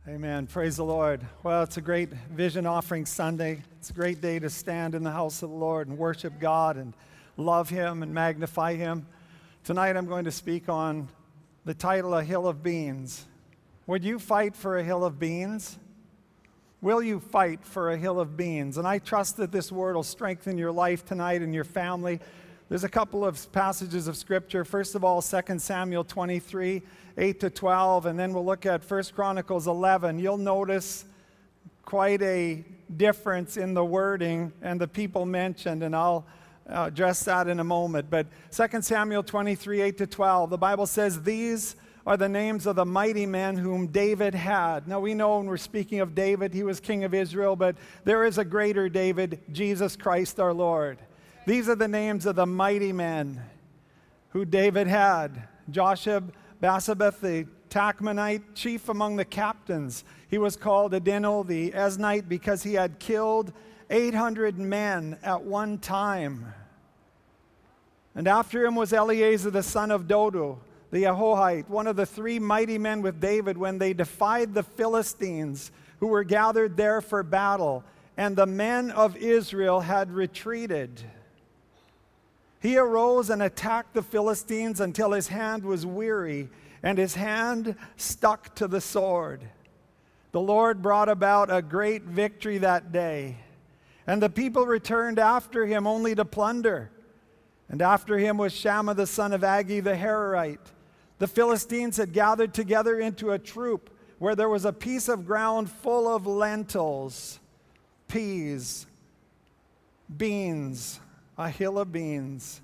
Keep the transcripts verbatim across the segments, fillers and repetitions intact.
Amen. Praise the Lord. Well, it's a great Vision Offering Sunday. It's a great day to stand in the house of the Lord and worship God and love Him and magnify Him. Tonight I'm going to speak on the title, A Hill of Beans. Would you fight for a hill of beans? Will you fight for a hill of beans? And I trust that this word will strengthen your life tonight and your family. There's a couple of passages of Scripture. First of all, Second Samuel twenty-three, eight to twelve, and then we'll look at First Chronicles eleven. You'll notice quite a difference in the wording and the people mentioned, and I'll uh, address that in a moment. But Second Samuel twenty-three, eight to twelve, the Bible says, "These are the names of the mighty men whom David had." Now we know when we're speaking of David, he was king of Israel, but there is a greater David, Jesus Christ our Lord. These are the names of the mighty men who David had. Josheb Basabeth, the Tachmonite, chief among the captains. He was called Adino the Eznite because he had killed eight hundred men at one time. And after him was Eleazar the son of Dodo, the Ahohite, one of the three mighty men with David when they defied the Philistines who were gathered there for battle, and the men of Israel had retreated. He arose and attacked the Philistines until his hand was weary and his hand stuck to the sword. The Lord brought about a great victory that day, and the people returned after him only to plunder. And after him was Shammah the son of Agi the Hararite. The Philistines had gathered together into a troop where there was a piece of ground full of lentils, peas, beans, a hill of beans.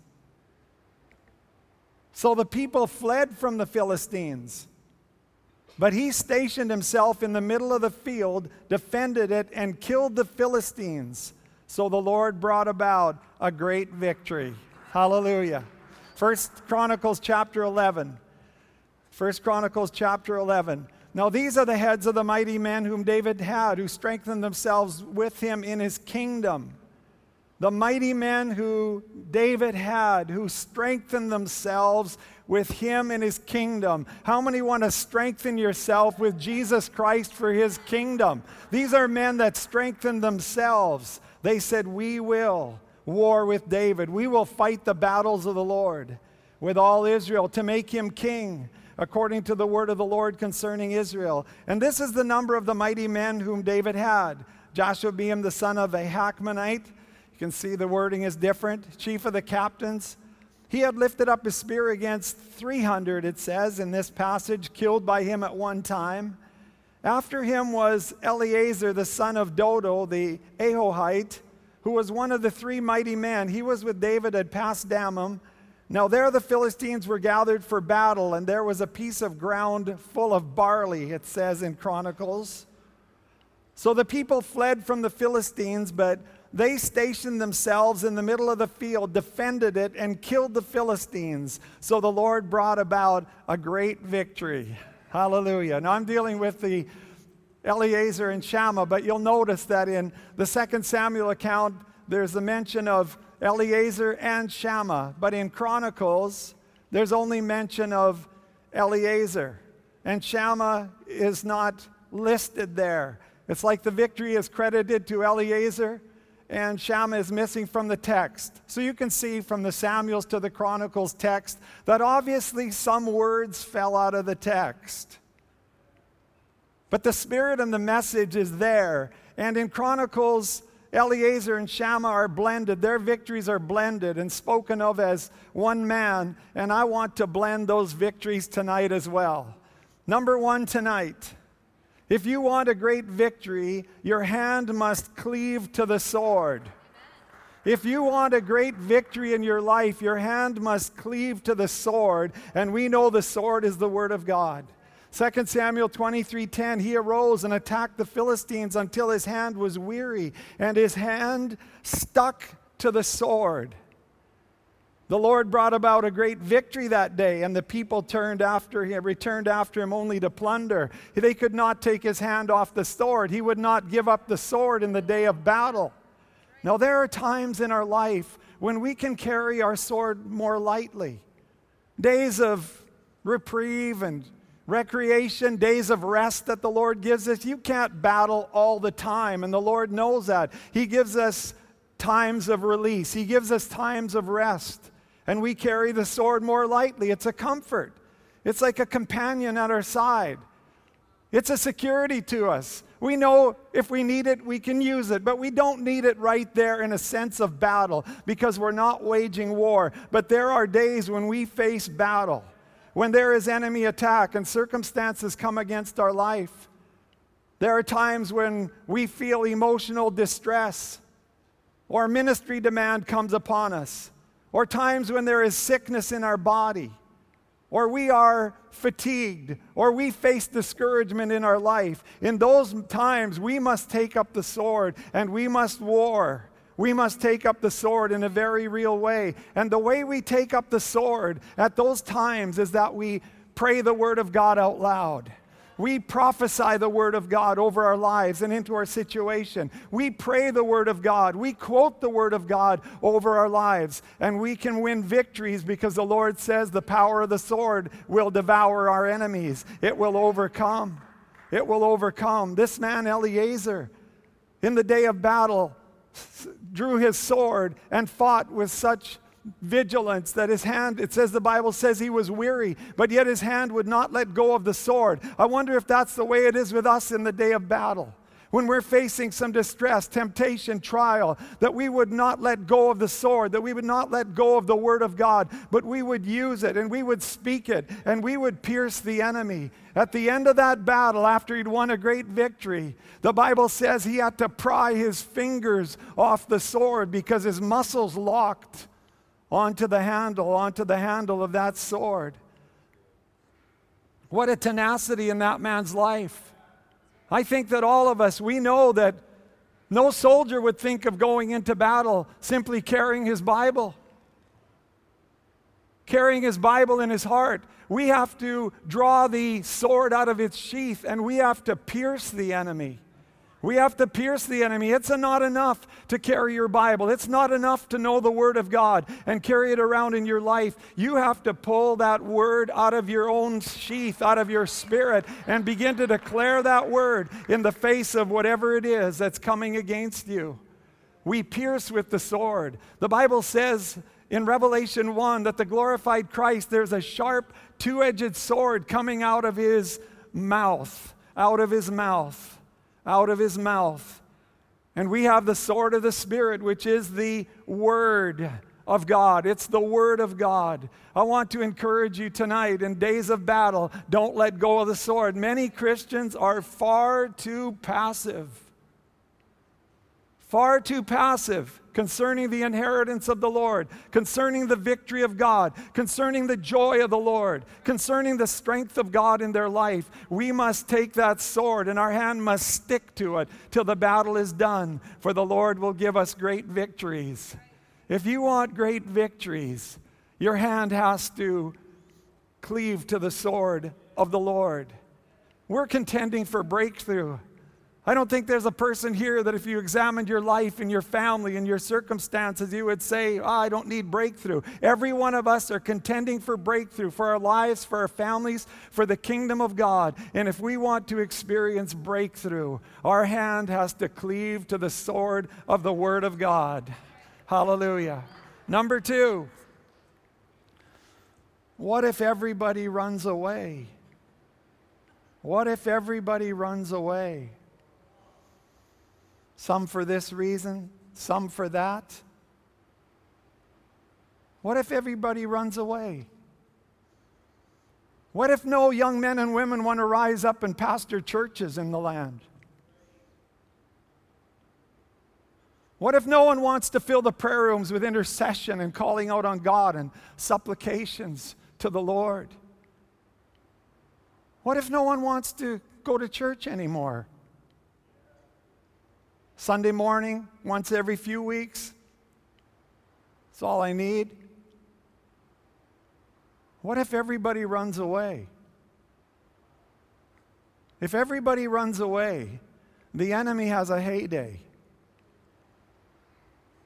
So the people fled from the Philistines, but he stationed himself in the middle of the field, defended it, and killed the Philistines. So the Lord brought about a great victory. Hallelujah. First Chronicles chapter eleven. First Chronicles chapter eleven. Now these are the heads of the mighty men whom David had, who strengthened themselves with him in his kingdom. The mighty men who David had, who strengthened themselves with him in his kingdom. How many want to strengthen yourself with Jesus Christ for his kingdom? These are men that strengthened themselves. They said, "We will war with David. We will fight the battles of the Lord with all Israel to make him king, according to the word of the Lord concerning Israel." And this is the number of the mighty men whom David had. Jashobeam the son of Ahachmonite. You can see the wording is different. Chief of the captains. He had lifted up his spear against three hundred, it says in this passage, killed by him at one time. After him was Eleazar the son of Dodo, the Ahohite, who was one of the three mighty men. He was with David at Pasdammim. Now there the Philistines were gathered for battle, and there was a piece of ground full of barley, it says in Chronicles. So the people fled from the Philistines, but they stationed themselves in the middle of the field, defended it, and killed the Philistines. So the Lord brought about a great victory. Hallelujah. Now I'm dealing with the Eleazar and Shammah, but you'll notice that in the Second Samuel account, there's a mention of Eleazar and Shammah. But in Chronicles, there's only mention of Eleazar. And Shammah is not listed there. It's like the victory is credited to Eleazar, and Shammah is missing from the text. So you can see from the Samuels to the Chronicles text that obviously some words fell out of the text. But the spirit and the message is there. And in Chronicles, Eleazar and Shammah are blended. Their victories are blended and spoken of as one man. And I want to blend those victories tonight as well. Number one tonight. If you want a great victory, your hand must cleave to the sword. If you want a great victory in your life, your hand must cleave to the sword. And we know the sword is the word of God. Second Samuel twenty-three ten, he arose and attacked the Philistines until his hand was weary, and his hand stuck to the sword. The Lord brought about a great victory that day, and the people turned after him, returned after him only to plunder. They could not take his hand off the sword. He would not give up the sword in the day of battle. Now, there are times in our life when we can carry our sword more lightly. Days of reprieve and recreation, days of rest that the Lord gives us. You can't battle all the time, and the Lord knows that. He gives us times of release. He gives us times of rest, and we carry the sword more lightly. It's a comfort. It's like a companion at our side. It's a security to us. We know if we need it, we can use it, but we don't need it right there in a sense of battle because we're not waging war. But there are days when we face battle, when there is enemy attack and circumstances come against our life. There are times when we feel emotional distress, or ministry demand comes upon us, or times when there is sickness in our body, or we are fatigued, or we face discouragement in our life. In those times, we must take up the sword and we must war. We must take up the sword in a very real way. And the way we take up the sword at those times is that we pray the Word of God out loud. We prophesy the Word of God over our lives and into our situation. We pray the Word of God. We quote the Word of God over our lives. And we can win victories because the Lord says the power of the sword will devour our enemies. It will overcome. It will overcome. This man, Eliezer, in the day of battle, drew his sword and fought with such vigilance that his hand, it says, the Bible says he was weary, but yet his hand would not let go of the sword. I wonder if that's the way it is with us in the day of battle. When we're facing some distress, temptation, trial, that we would not let go of the sword, that we would not let go of the Word of God, but we would use it and we would speak it and we would pierce the enemy. At the end of that battle, after he'd won a great victory, the Bible says he had to pry his fingers off the sword because his muscles locked onto the handle, onto the handle of that sword. What a tenacity in that man's life. I think that all of us, we know that no soldier would think of going into battle simply carrying his Bible. Carrying his Bible in his heart. We have to draw the sword out of its sheath and we have to pierce the enemy. We have to pierce the enemy. It's not enough to carry your Bible. It's not enough to know the Word of God and carry it around in your life. You have to pull that Word out of your own sheath, out of your spirit, and begin to declare that Word in the face of whatever it is that's coming against you. We pierce with the sword. The Bible says in Revelation one that the glorified Christ, there's a sharp, two-edged sword coming out of His mouth, out of His mouth. out of His mouth. And we have the sword of the Spirit, which is the Word of God. It's the Word of God. I want to encourage you tonight in days of battle, don't let go of the sword. Many Christians are far too passive. Far too passive concerning the inheritance of the Lord, concerning the victory of God, concerning the joy of the Lord, concerning the strength of God in their life. We must take that sword and our hand must stick to it till the battle is done, for the Lord will give us great victories. If you want great victories, your hand has to cleave to the sword of the Lord. We're contending for breakthrough. I don't think there's a person here that if you examined your life and your family and your circumstances, you would say, oh, I don't need breakthrough. Every one of us are contending for breakthrough, for our lives, for our families, for the kingdom of God. And if we want to experience breakthrough, our hand has to cleave to the sword of the Word of God. Hallelujah. Number two, what if everybody runs away? What if everybody runs away? Some for this reason, some for that. What if everybody runs away? What if no young men and women want to rise up and pastor churches in the land? What if no one wants to fill the prayer rooms with intercession and calling out on God and supplications to the Lord? What if no one wants to go to church anymore? Sunday morning, once every few weeks. That's all I need. What if everybody runs away? If everybody runs away, the enemy has a heyday.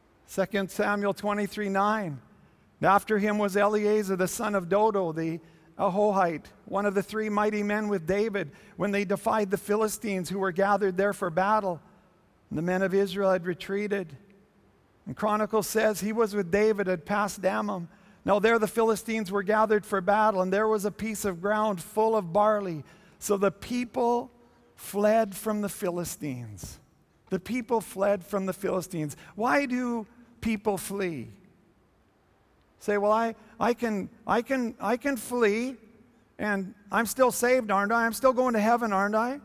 Second Samuel twenty-three nine. After him was Eleazar the son of Dodo, the Ahohite, one of the three mighty men with David, when they defied the Philistines who were gathered there for battle. And the men of Israel had retreated. And Chronicles says he was with David at Pas Dammim. Now there the Philistines were gathered for battle, and there was a piece of ground full of barley. So the people fled from the Philistines. The people fled from the Philistines. Why do people flee? Say, well, I, I can I can I can flee, and I'm still saved, aren't I? I'm still going to heaven, aren't I?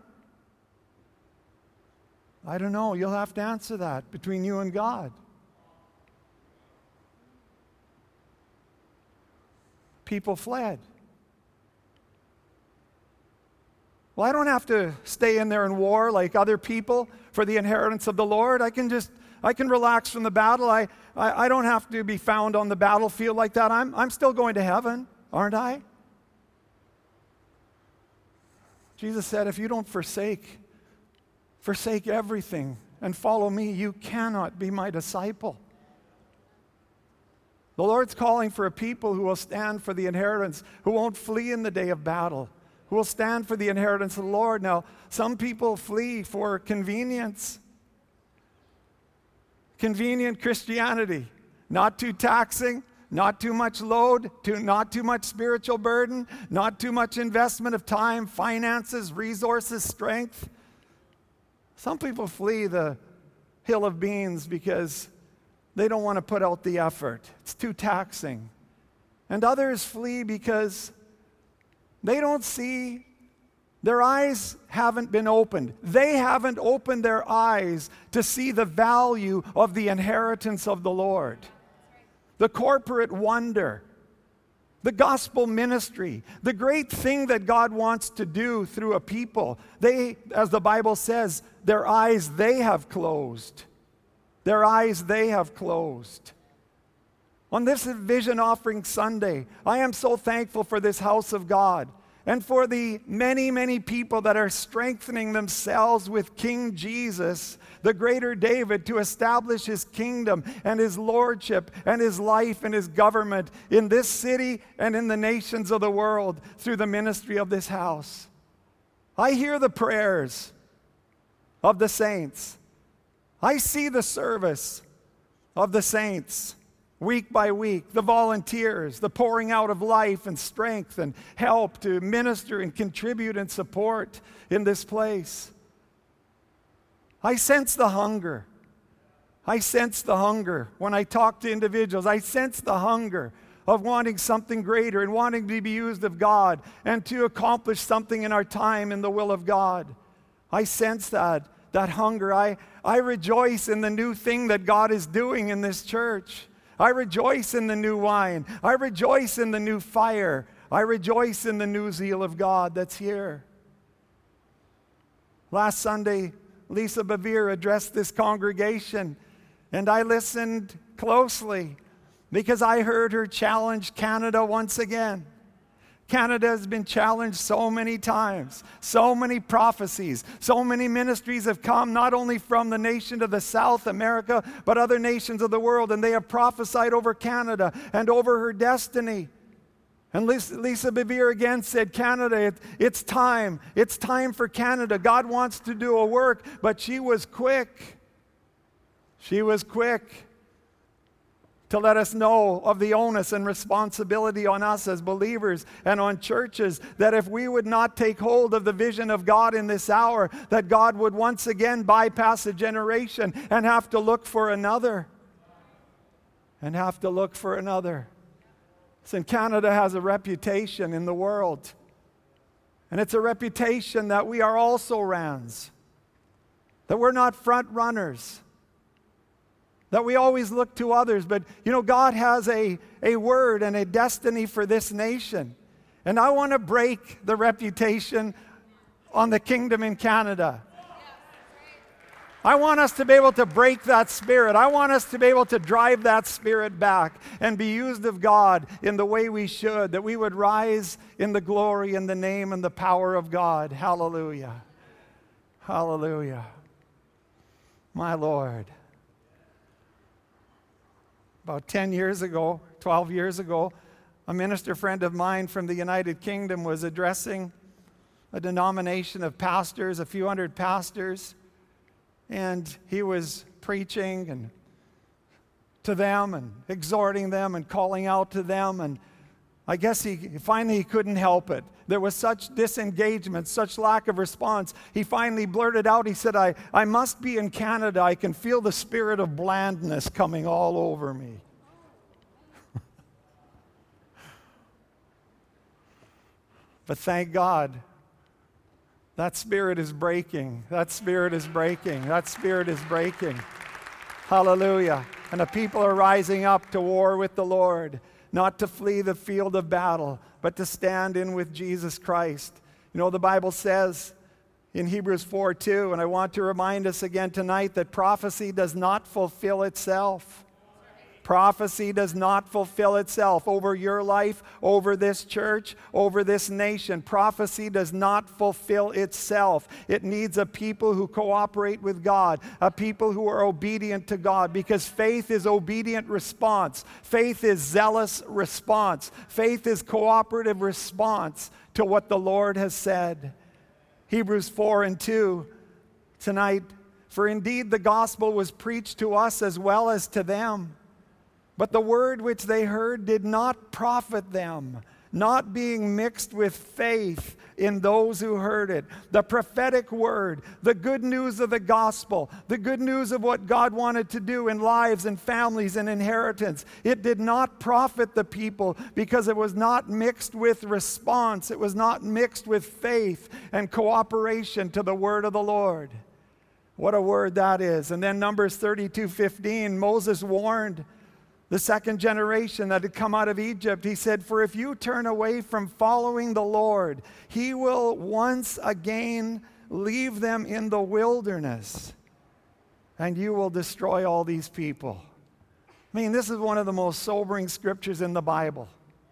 I don't know. You'll have to answer that between you and God. People fled. Well, I don't have to stay in there in war like other people for the inheritance of the Lord. I can just, I can relax from the battle. I, I, I don't have to be found on the battlefield like that. I'm, I'm still going to heaven, aren't I? Jesus said, if you don't forsake, forsake everything and follow me, you cannot be my disciple. The Lord's calling for a people who will stand for the inheritance, who won't flee in the day of battle, who will stand for the inheritance of the Lord. Now, some people flee for convenience. Convenient Christianity, not too taxing, not too much load, too, not too much spiritual burden, not too much investment of time, finances, resources, strength. Some people flee the hill of beans because they don't want to put out the effort. It's too taxing. And others flee because they don't see, their eyes haven't been opened. They haven't opened their eyes to see the value of the inheritance of the Lord. The corporate wonder, the gospel ministry, the great thing that God wants to do through a people. They, as the Bible says, their eyes they have closed. Their eyes they have closed. On this Vision Offering Sunday, I am so thankful for this house of God and for the many, many people that are strengthening themselves with King Jesus, the greater David, to establish his kingdom and his lordship and his life and his government in this city and in the nations of the world through the ministry of this house. I hear the prayers of the saints. I see the service of the saints week by week, the volunteers, the pouring out of life and strength and help to minister and contribute and support in this place. I sense the hunger. I sense the hunger when I talk to individuals. I sense the hunger of wanting something greater and wanting to be used of God and to accomplish something in our time in the will of God. I sense that, that hunger. I, I rejoice in the new thing that God is doing in this church. I rejoice in the new wine. I rejoice in the new fire. I rejoice in the new zeal of God that's here. Last Sunday, Lisa Bevere addressed this congregation, and I listened closely because I heard her challenge Canada once again. Canada has been challenged so many times, so many prophecies, so many ministries have come not only from the nation of the South America, but other nations of the world, and they have prophesied over Canada and over her destiny. And Lisa, Lisa Bevere again said, Canada, it, it's time. It's time for Canada. God wants to do a work, but she was quick. She was quick to let us know of the onus and responsibility on us as believers and on churches, that if we would not take hold of the vision of God in this hour, that God would once again bypass a generation and have to look for another. And have to look for another. Listen, Canada has a reputation in the world. And it's a reputation that we are also rans. That we're not front runners. That we always look to others. But, you know, God has a, a word and a destiny for this nation. And I want to break the reputation on the kingdom in Canada. I want us to be able to break that spirit. I want us to be able to drive that spirit back and be used of God in the way we should, that we would rise in the glory and the name and the power of God. Hallelujah. Hallelujah. My Lord. About ten years ago, twelve years ago, A minister friend of mine from the United Kingdom was addressing a denomination of pastors, a few hundred pastors, and he was preaching and to them and exhorting them and calling out to them, and I guess he finally he couldn't help it. There was such disengagement, such lack of response. He finally blurted out, he said, I, I must be in Canada. I can feel the spirit of blandness coming all over me. But thank God, that spirit is breaking. That spirit is breaking. That spirit is breaking. Hallelujah. And the people are rising up to war with the Lord, not to flee the field of battle, but to stand in with Jesus Christ. You know, the Bible says in Hebrews four two, and I want to remind us again tonight that prophecy does not fulfill itself. Prophecy does not fulfill itself over your life, over this church, over this nation. Prophecy does not fulfill itself. It needs a people who cooperate with God, a people who are obedient to God, because faith is obedient response. Faith is zealous response. Faith is cooperative response to what the Lord has said. Hebrews four and two tonight, for indeed the gospel was preached to us as well as to them. But the word which they heard did not profit them, not being mixed with faith in those who heard it. The prophetic word, the good news of the gospel, the good news of what God wanted to do in lives and families and inheritance, it did not profit the people because it was not mixed with response. It was not mixed with faith and cooperation to the word of the Lord. What a word that is. And then Numbers thirty-two fifteen, Moses warned the second generation that had come out of Egypt. He said, for if you turn away from following the Lord, he will once again leave them in the wilderness, and you will destroy all these people. I mean, this is one of the most sobering scriptures in the Bible.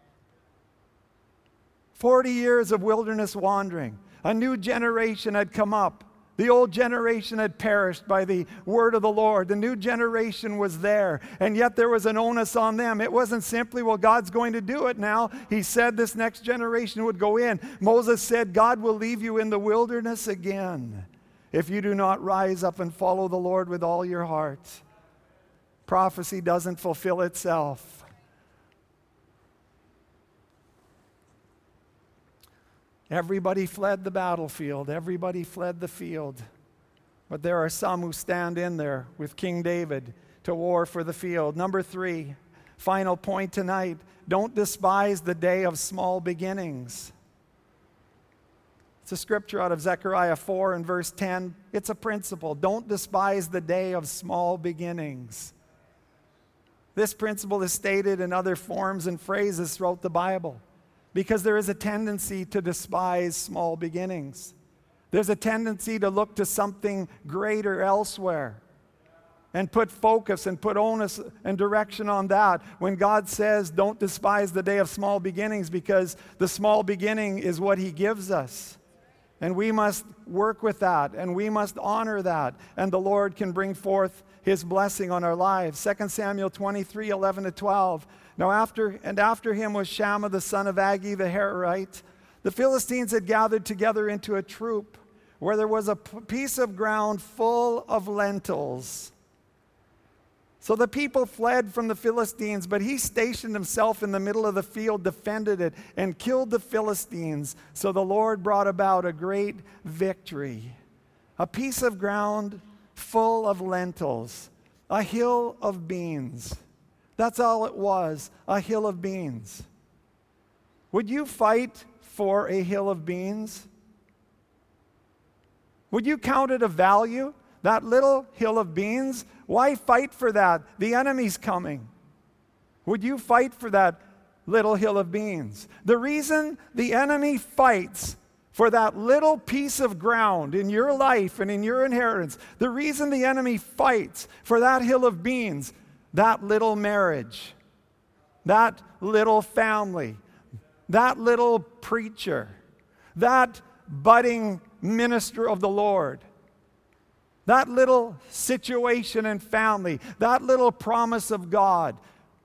Forty years of wilderness wandering. A new generation had come up. The old generation had perished by the word of the Lord. The new generation was there, and yet there was an onus on them. It wasn't simply, well, God's going to do it now. He said this next generation would go in. Moses said, God will leave you in the wilderness again if you do not rise up and follow the Lord with all your heart. Prophecy doesn't fulfill itself. Everybody fled the battlefield. Everybody fled the field. But there are some who stand in there with King David to war for the field. Number three, final point tonight. Don't despise the day of small beginnings. It's a scripture out of Zechariah four and verse ten. It's a principle. Don't despise the day of small beginnings. This principle is stated in other forms and phrases throughout the Bible, because there is a tendency to despise small beginnings. There's a tendency to look to something greater elsewhere and put focus and put onus and direction on that, when God says don't despise the day of small beginnings, because the small beginning is what he gives us. And we must work with that, and we must honor that, and the Lord can bring forth his blessing on our lives. Second Samuel twenty-three, eleven to twelve. Now after, and after him was Shammah the son of Agee the Hararite. The Philistines had gathered together into a troop where there was a p- piece of ground full of lentils. So the people fled from the Philistines, but he stationed himself in the middle of the field, defended it, and killed the Philistines. So the Lord brought about a great victory. A piece of ground full of lentils, a hill of beans. That's all it was, a hill of beans. Would you fight for a hill of beans? Would you count it a value? That little hill of beans? Why fight for that? The enemy's coming. Would you fight for that little hill of beans? The reason the enemy fights for that little piece of ground in your life and in your inheritance, the reason the enemy fights for that hill of beans, that little marriage, that little family, that little preacher, that budding minister of the Lord, that little situation and family, that little promise of God,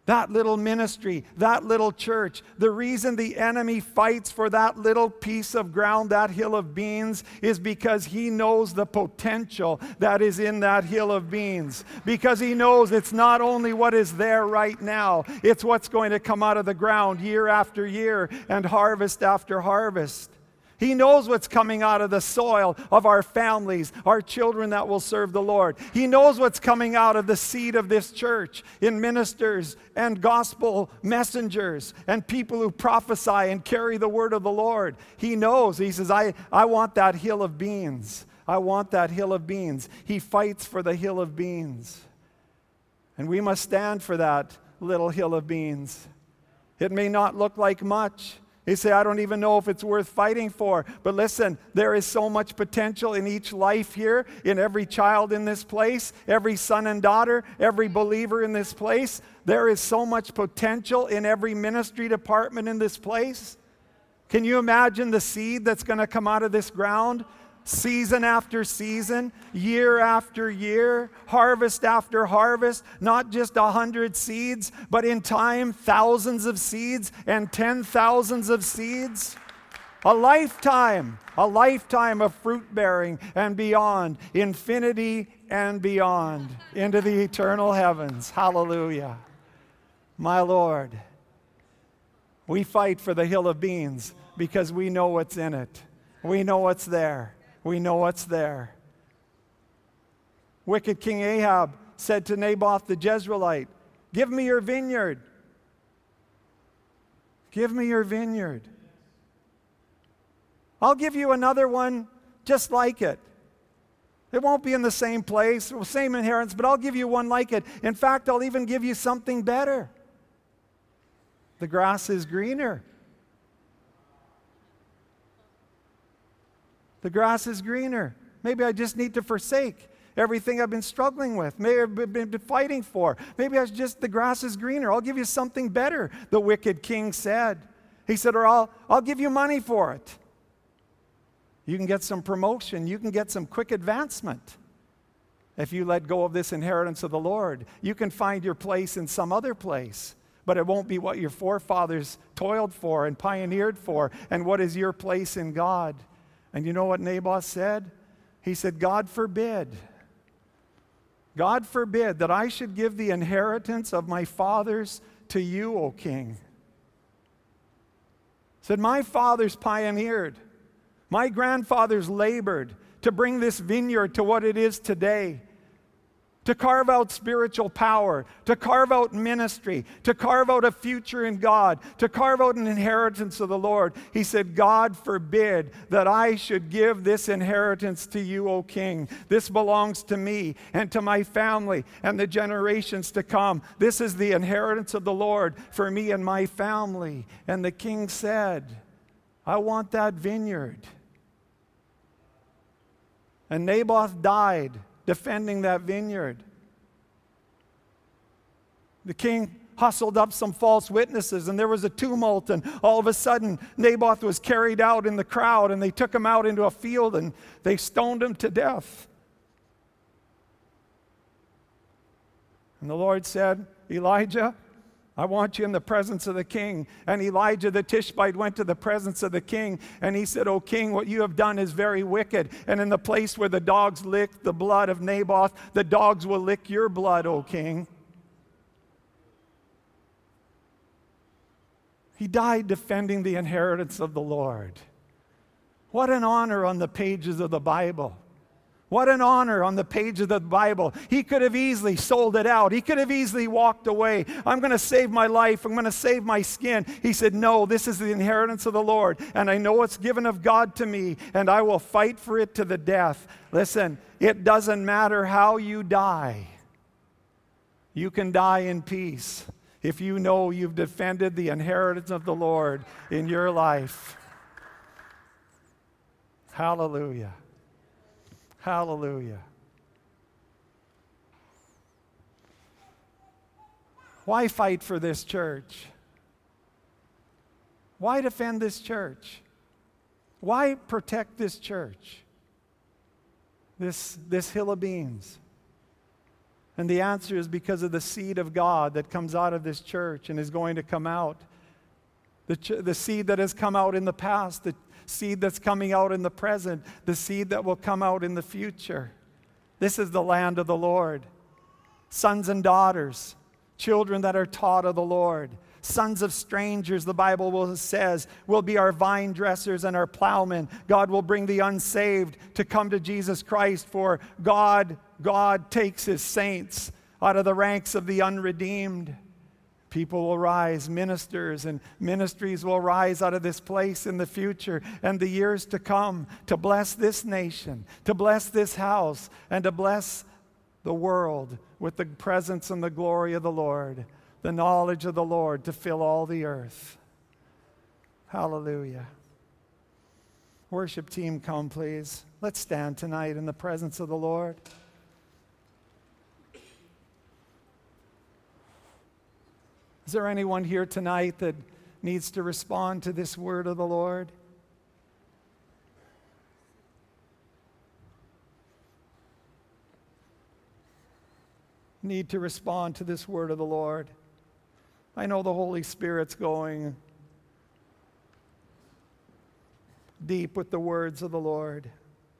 that little ministry, that little church. The reason the enemy fights for that little piece of ground, that hill of beans, is because he knows the potential that is in that hill of beans. Because he knows it's not only what is there right now, it's what's going to come out of the ground year after year and harvest after harvest. He knows what's coming out of the soil of our families, our children that will serve the Lord. He knows what's coming out of the seed of this church in ministers and gospel messengers and people who prophesy and carry the word of the Lord. He knows. He says, I, I want that hill of beans. I want that hill of beans. He fights for the hill of beans. And we must stand for that little hill of beans. It may not look like much. You say, I don't even know if it's worth fighting for. But listen, there is so much potential in each life here, in every child in this place, every son and daughter, every believer in this place. There is so much potential in every ministry department in this place. Can you imagine the seed that's going to come out of this ground? Season after season, year after year, harvest after harvest, not just a hundred seeds, but in time, thousands of seeds and ten thousands of seeds. A lifetime, a lifetime of fruit bearing and beyond, infinity and beyond, into the eternal heavens. Hallelujah. My Lord, we fight for the hill of beans because we know what's in it. We know what's there. We know what's there. Wicked King Ahab said to Naboth the Jezreelite, give me your vineyard. Give me your vineyard. I'll give you another one just like it. It won't be in the same place, same inheritance, but I'll give you one like it. In fact, I'll even give you something better. The grass is greener. The grass is greener. Maybe I just need to forsake everything I've been struggling with. Maybe I've been fighting for. Maybe I just, the grass is greener. I'll give you something better, the wicked king said. He said, or I'll, I'll give you money for it. You can get some promotion. You can get some quick advancement. If you let go of this inheritance of the Lord, you can find your place in some other place. But it won't be what your forefathers toiled for and pioneered for. And what is your place in God? And you know what Naboth said? He said, God forbid, God forbid that I should give the inheritance of my fathers to you, O king. He said, my fathers pioneered, my grandfathers labored to bring this vineyard to what it is today. To carve out spiritual power, to carve out ministry, to carve out a future in God, to carve out an inheritance of the Lord. He said, God forbid that I should give this inheritance to you, O king. This belongs to me and to my family and the generations to come. This is the inheritance of the Lord for me and my family. And the king said, I want that vineyard. And Naboth died defending that vineyard. The king hustled up some false witnesses, and there was a tumult, and all of a sudden Naboth was carried out in the crowd, and they took him out into a field and they stoned him to death. And the Lord said, Elijah, I want you in the presence of the king. And Elijah the Tishbite went to the presence of the king, and he said, O king, what you have done is very wicked. And in the place where the dogs licked the blood of Naboth, the dogs will lick your blood, O king. He died defending the inheritance of the Lord. What an honor on the pages of the Bible. What an honor on the page of the Bible. He could have easily sold it out. He could have easily walked away. I'm going to save my life. I'm going to save my skin. He said, no, this is the inheritance of the Lord, and I know it's given of God to me, and I will fight for it to the death. Listen, it doesn't matter how you die. You can die in peace if you know you've defended the inheritance of the Lord in your life. Hallelujah. Hallelujah. Why fight for this church? Why defend this church? Why protect this church? This, this hill of beans. And the answer is because of the seed of God that comes out of this church and is going to come out. The, ch- the seed that has come out in the past, the seed that's coming out in the present, the seed that will come out in the future. This is the land of the Lord. Sons and daughters, children that are taught of the Lord. Sons of strangers, the Bible will, says, will be our vine dressers and our plowmen. God will bring the unsaved to come to Jesus Christ, for God, God takes his saints out of the ranks of the unredeemed. People will rise, ministers and ministries will rise out of this place in the future and the years to come to bless this nation, to bless this house, and to bless the world with the presence and the glory of the Lord, the knowledge of the Lord to fill all the earth. Hallelujah. Worship team, come please. Let's stand tonight in the presence of the Lord. Is there anyone here tonight that needs to respond to this word of the Lord? Need to respond to this word of the Lord? I know the Holy Spirit's going deep with the words of the Lord.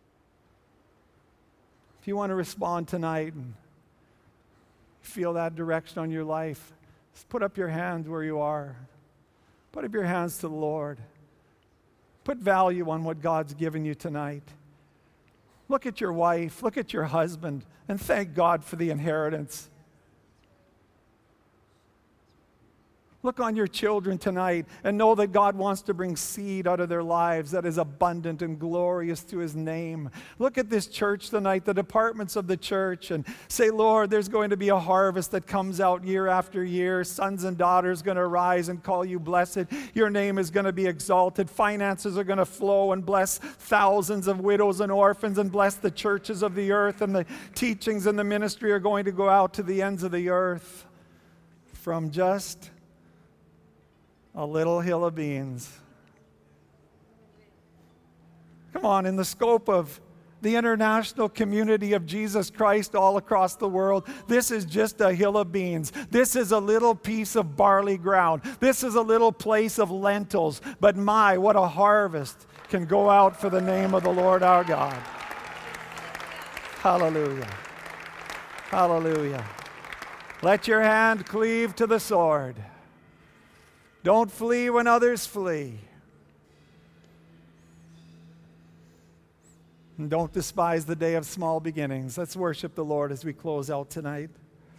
If you want to respond tonight and feel that direction on your life, just put up your hands where you are. Put up your hands to the Lord. Put value on what God's given you tonight. Look at your wife, look at your husband, and thank God for the inheritance. Look on your children tonight and know that God wants to bring seed out of their lives that is abundant and glorious to his name. Look at this church tonight, the departments of the church, and say, Lord, there's going to be a harvest that comes out year after year. Sons and daughters going to rise and call you blessed. Your name is going to be exalted. Finances are going to flow and bless thousands of widows and orphans and bless the churches of the earth, and the teachings and the ministry are going to go out to the ends of the earth from just a little hill of beans. Come on, in the scope of the international community of Jesus Christ all across the world, this is just a hill of beans. This is a little piece of barley ground. This is a little place of lentils. But my, what a harvest can go out for the name of the Lord our God. Hallelujah. Hallelujah. Let your hand cleave to the sword. Don't flee when others flee. And don't despise the day of small beginnings. Let's worship the Lord as we close out tonight.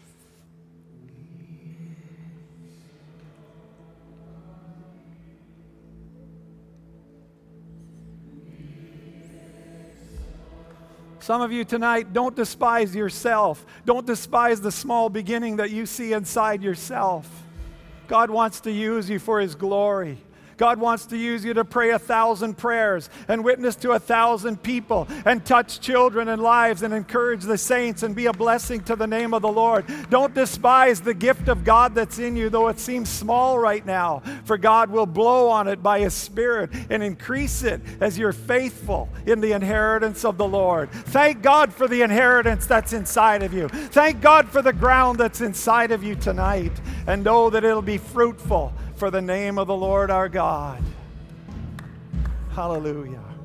Some of you tonight, don't despise yourself. Don't despise the small beginning that you see inside yourself. God wants to use you for his glory. God wants to use you to pray a thousand prayers and witness to a thousand people and touch children and lives and encourage the saints and be a blessing to the name of the Lord. Don't despise the gift of God that's in you, though it seems small right now, for God will blow on it by his Spirit and increase it as you're faithful in the inheritance of the Lord. Thank God for the inheritance that's inside of you. Thank God for the ground that's inside of you tonight, and know that it'll be fruitful for the name of the Lord our God. Hallelujah.